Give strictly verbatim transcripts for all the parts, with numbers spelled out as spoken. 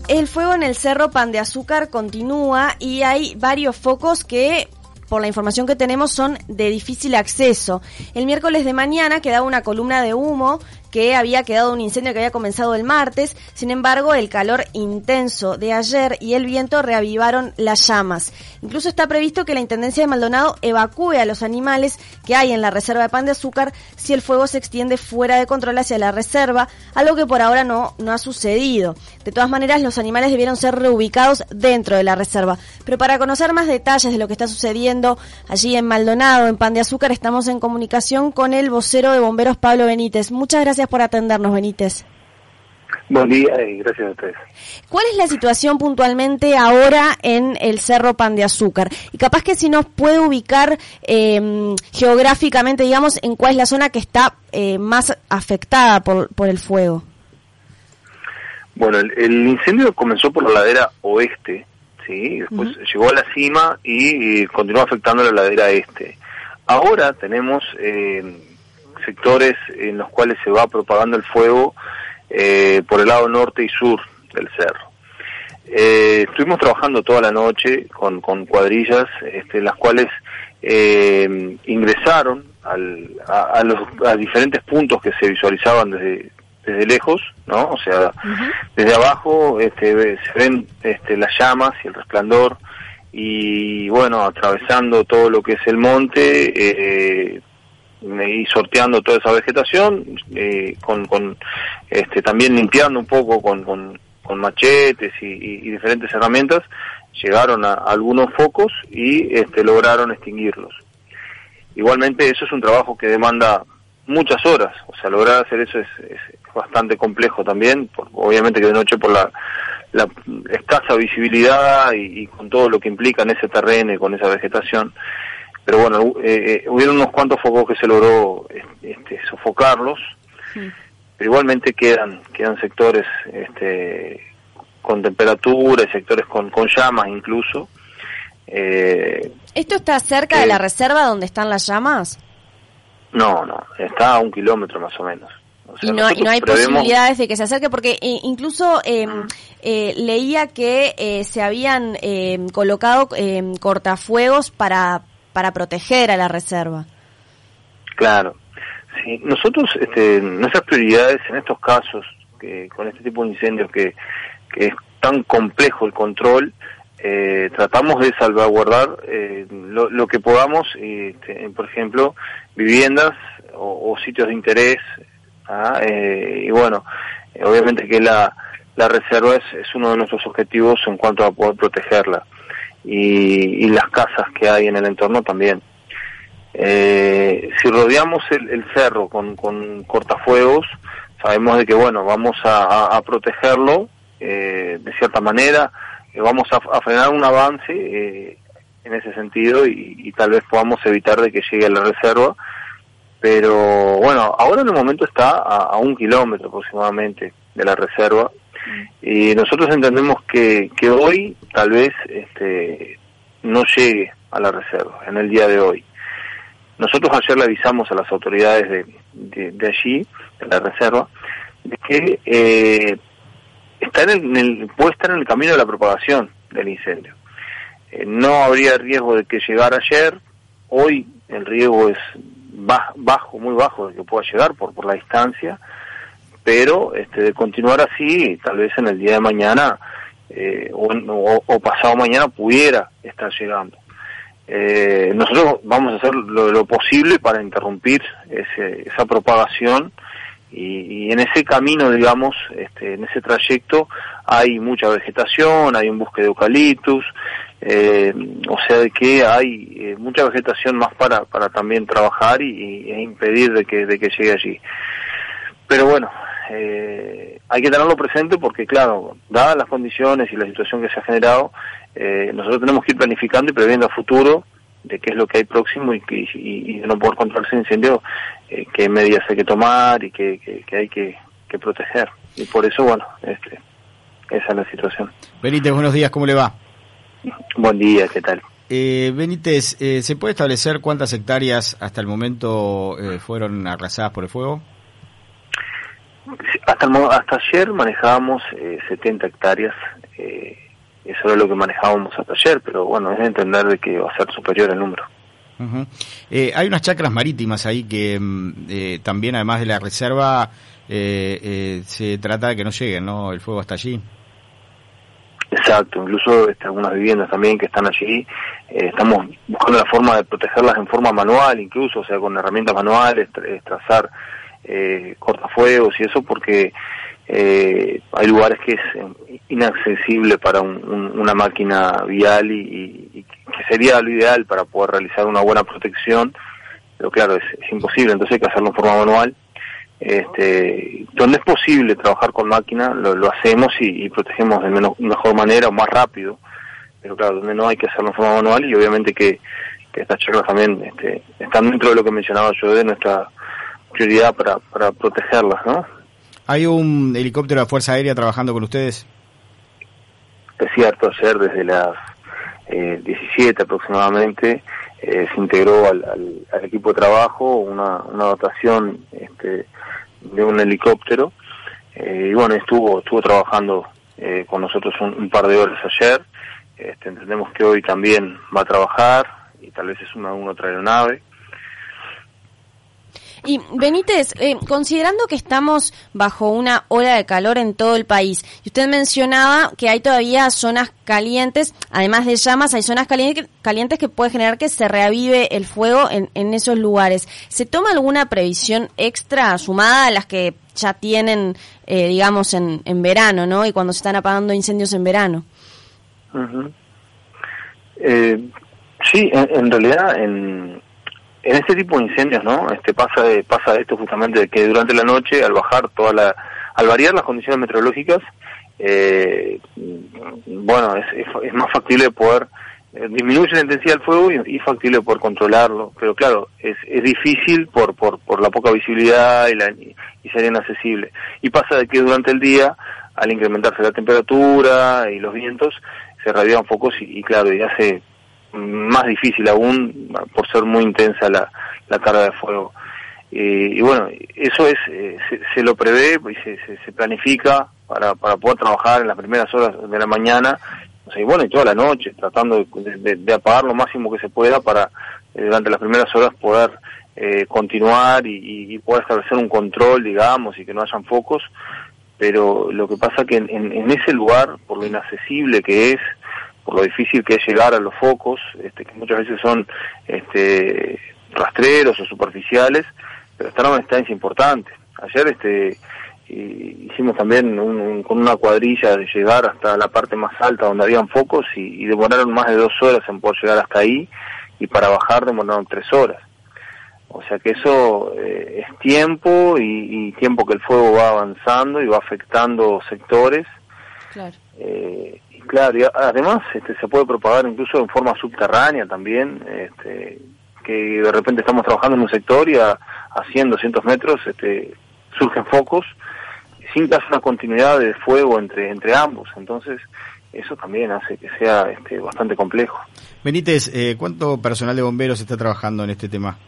El fuego en el Cerro Pan de Azúcar continúa y hay varios focos que, por la información que tenemos, son de difícil acceso. El miércoles de mañana quedaba una columna de humo que había quedado un incendio que había comenzado el martes. Sin embargo, el calor intenso de ayer y el viento reavivaron las llamas. Incluso está previsto que la Intendencia de Maldonado evacúe a los animales que hay en la reserva de Pan de Azúcar si el fuego se extiende fuera de control hacia la reserva, algo que por ahora no, no ha sucedido. De todas maneras, los animales debieron ser reubicados dentro de la reserva. Pero para conocer más detalles de lo que está sucediendo allí en Maldonado, en Pan de Azúcar, estamos en comunicación con el vocero de Bomberos, Pablo Benítez. Muchas gracias por atendernos, Benítez. Buen día y gracias a ustedes. ¿Cuál es la situación puntualmente ahora en el Cerro Pan de Azúcar? Y capaz que si nos puede ubicar eh, geográficamente, digamos, en cuál es la zona que está eh, más afectada por, por el fuego. Bueno, el, el incendio comenzó por la ladera oeste, ¿sí? Después uh-huh. llegó a la cima y, y continuó afectando la ladera este. Ahora tenemos eh, sectores en los cuales se va propagando el fuego eh, por el lado norte y sur del cerro. Eh, estuvimos trabajando toda la noche con, con cuadrillas, este, las cuales eh, ingresaron al, a, a los a diferentes puntos que se visualizaban desde desde lejos, ¿no? O sea, uh-huh. desde abajo este, se ven este, las llamas y el resplandor, y bueno, atravesando todo lo que es el monte eh, y sorteando toda esa vegetación, eh, con, con este, también limpiando un poco con, con, con machetes y, y, y diferentes herramientas, llegaron a, a algunos focos y este, lograron extinguirlos. Igualmente eso es un trabajo que demanda muchas horas, o sea, lograr hacer eso es, es bastante complejo también, por, obviamente que de noche por la, la escasa visibilidad y, y con todo lo que implica en ese terreno y con esa vegetación. Pero bueno, eh, eh, hubieron unos cuantos focos que se logró este, sofocarlos, sí. Pero igualmente quedan quedan sectores este, con temperatura y sectores con, con llamas incluso. Eh, ¿Esto está cerca eh, de la reserva donde están las llamas? No, no, está a un kilómetro más o menos. O sea, y, no, y no hay prevemos... posibilidades de que se acerque, porque eh, incluso eh, eh, leía que eh, se habían eh, colocado eh, cortafuegos para para proteger a la reserva. Claro, sí. Nosotros, este, nuestras prioridades en estos casos, que con este tipo de incendios que, que es tan complejo el control, eh, tratamos de salvaguardar eh, lo, lo que podamos, este, por ejemplo, viviendas o, o sitios de interés. ¿Ah? Eh, y bueno, eh, obviamente que la, la reserva es, es uno de nuestros objetivos en cuanto a poder protegerla, y, y las casas que hay en el entorno también. Eh, si rodeamos el, el cerro con, con cortafuegos, sabemos de que bueno, vamos a, a, a protegerlo eh, de cierta manera, eh, vamos a, a frenar un avance eh, en ese sentido, y, y tal vez podamos evitar de que llegue a la reserva. Pero bueno, ahora en el momento está a, a un kilómetro aproximadamente de la reserva, y nosotros entendemos que, que hoy tal vez este, no llegue a la reserva, en el día de hoy. Nosotros ayer le avisamos a las autoridades de, de, de allí, de la reserva, de que eh, está en el, en el, puede estar en el camino de la propagación del incendio. Eh, no habría riesgo de que llegara ayer, hoy el riesgo es bajo, muy bajo de que pueda llegar por, por la distancia, pero este, de continuar así, tal vez en el día de mañana eh, o, o, o pasado mañana pudiera estar llegando. Eh, nosotros vamos a hacer lo, lo posible para interrumpir ese, esa propagación, y, y en ese camino, digamos, este, en ese trayecto hay mucha vegetación, hay un bosque de eucaliptus, eh, o sea de que hay eh, mucha vegetación más para, para también trabajar y, y e impedir de que, de que llegue allí. Pero bueno, eh, hay que tenerlo presente porque claro, dadas las condiciones y la situación que se ha generado, eh, nosotros tenemos que ir planificando y previendo a futuro de qué es lo que hay próximo, y, y, y de no poder controlarse incendio, eh, qué medidas hay que tomar y qué, qué, qué hay que, que proteger. Y por eso, bueno, este, esa es la situación. Benítez, buenos días, ¿cómo le va? Buen día, ¿qué tal? Eh, Benítez, eh, ¿se puede establecer cuántas hectáreas hasta el momento eh, fueron arrasadas por el fuego? Hasta, el, hasta ayer manejábamos eh, setenta hectáreas, eh, eso era lo que manejábamos hasta ayer, pero bueno, es de entender de que va a ser superior el número. Uh-huh. Eh, hay unas chacras marítimas ahí que eh, también, además de la reserva, eh, eh, se trata de que no lleguen, ¿no? El fuego hasta allí. Exacto, incluso este, algunas viviendas también que están allí, eh, estamos buscando la forma de protegerlas en forma manual, incluso, o sea, con herramientas manuales, tra- trazar eh, cortafuegos y eso, porque eh, hay lugares que es inaccesible para un, un, una máquina vial y, y, y que sería lo ideal para poder realizar una buena protección, pero claro, es, es imposible, entonces hay que hacerlo en forma manual. Este, donde es posible trabajar con máquina, lo, lo hacemos y, y protegemos de menos, mejor manera o más rápido, pero claro, donde no hay que hacerlo en forma manual, y obviamente que, que estas chacras también este, están dentro de lo que mencionaba yo de nuestra prioridad para, para protegerlas, ¿no? ¿Hay un helicóptero de la Fuerza Aérea trabajando con ustedes? Es cierto, ayer desde las eh, diecisiete aproximadamente eh, se integró al, al, al equipo de trabajo una, una dotación este, de un helicóptero, eh, y bueno, estuvo estuvo trabajando eh, con nosotros un, un par de horas ayer. Este, entendemos que hoy también va a trabajar y tal vez es una, una otra aeronave. Y Benítez, eh, considerando que estamos bajo una ola de calor en todo el país, y usted mencionaba que hay todavía zonas calientes, además de llamas, hay zonas calientes, calientes que puede generar que se reavive el fuego en, en esos lugares. ¿Se toma alguna previsión extra sumada a las que ya tienen, eh, digamos, en, en verano, ¿no? Y cuando se están apagando incendios en verano. Uh-huh. Eh, sí, en, en realidad, en... En este tipo de incendios, ¿no? Este pasa de, pasa esto justamente de que durante la noche, al bajar toda la, al variar las condiciones meteorológicas, eh, bueno, es, es, es más factible poder eh, disminuir la intensidad del fuego y, y factible poder controlarlo. Pero claro, es, es difícil por, por, por la poca visibilidad y, la, y ser inaccesible. Y pasa de que durante el día, al incrementarse la temperatura y los vientos, se radian focos y, y claro, y hace más difícil aún por ser muy intensa la, la carga de fuego. Eh, y bueno, eso es eh, se, se lo prevé y se, se, se planifica para, para poder trabajar en las primeras horas de la mañana, o sea, y bueno, y toda la noche, tratando de, de, de apagar lo máximo que se pueda para eh, durante las primeras horas poder eh, continuar y, y poder establecer un control, digamos, y que no hayan focos. Pero lo que pasa que en, en, en ese lugar, por lo inaccesible que es, por lo difícil que es llegar a los focos, este, que muchas veces son este, rastreros o superficiales, pero están a una distancia importante. Ayer este, hicimos también un, un, con una cuadrilla de llegar hasta la parte más alta donde habían focos y, y demoraron más de dos horas en poder llegar hasta ahí, y para bajar demoraron tres horas. O sea que eso eh, es tiempo y, y tiempo que el fuego va avanzando y va afectando sectores. Claro. Eh, y claro, y además este, se puede propagar incluso en forma subterránea también, este, que de repente estamos trabajando en un sector y a, a cien, doscientos metros este, surgen focos sin que haya una continuidad de fuego entre entre ambos. Entonces eso también hace que sea este, bastante complejo. Benítez, eh, ¿cuánto personal de bomberos está trabajando en este tema?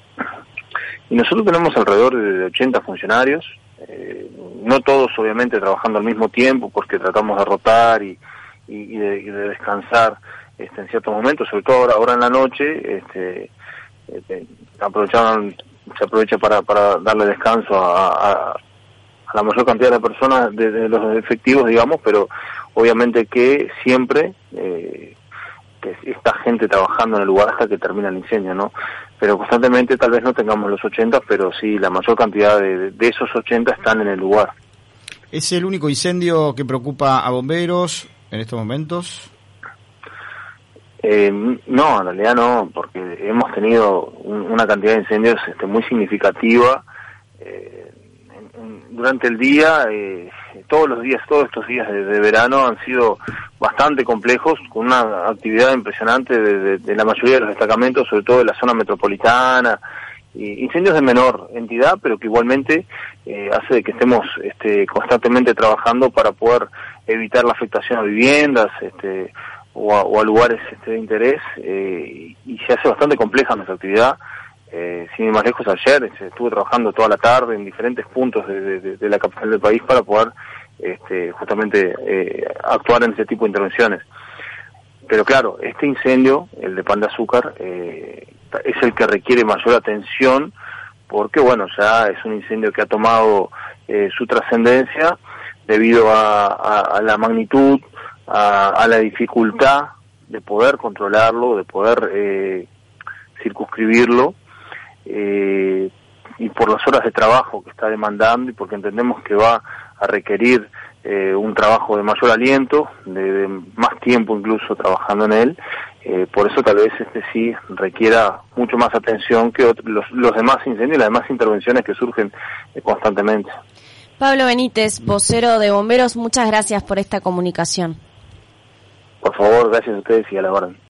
Y nosotros tenemos alrededor de ochenta funcionarios, eh, no todos obviamente trabajando al mismo tiempo, porque tratamos de rotar y, y, y, de, y de descansar este, en ciertos momentos, sobre todo ahora, ahora en la noche, este, este, aprovecharon, se aprovecha para, para darle descanso a, a, a la mayor cantidad de personas, de, de los efectivos, digamos, pero obviamente que siempre eh, que está gente trabajando en el lugar hasta que termina el incendio, ¿no? Pero constantemente tal vez no tengamos los ochenta, pero sí, la mayor cantidad de, de esos ochenta están en el lugar. ¿Es el único incendio que preocupa a bomberos en estos momentos? Eh, no, en realidad no, porque hemos tenido un, una cantidad de incendios este, muy significativa eh, en, en, durante el día. Eh, todos los días, todos estos días de, de verano han sido bastante complejos, con una actividad impresionante de, de, de la mayoría de los destacamentos, sobre todo de la zona metropolitana, y incendios de menor entidad, pero que igualmente eh, hace de que estemos este, constantemente trabajando para poder evitar la afectación a viviendas este, o, a, o a lugares este, de interés, eh, y se hace bastante compleja nuestra actividad. Eh, sin ir más lejos, ayer se estuvo trabajando toda la tarde en diferentes puntos de, de, de la capital del país para poder este, justamente eh, actuar en ese tipo de intervenciones. Pero claro, este incendio, el de Pan de Azúcar, eh, es el que requiere mayor atención porque, bueno, ya es un incendio que ha tomado eh, su trascendencia debido a, a, a la magnitud, a, a la dificultad de poder controlarlo, de poder eh, circunscribirlo, eh, y por las horas de trabajo que está demandando y porque entendemos que va a requerir eh, un trabajo de mayor aliento, de, de más tiempo incluso trabajando en él, eh, por eso tal vez este sí requiera mucho más atención que otros, los, los demás incendios y las demás intervenciones que surgen eh, constantemente. Pablo Benítez, vocero de Bomberos, muchas gracias por esta comunicación. Por favor, gracias a ustedes y a la orden.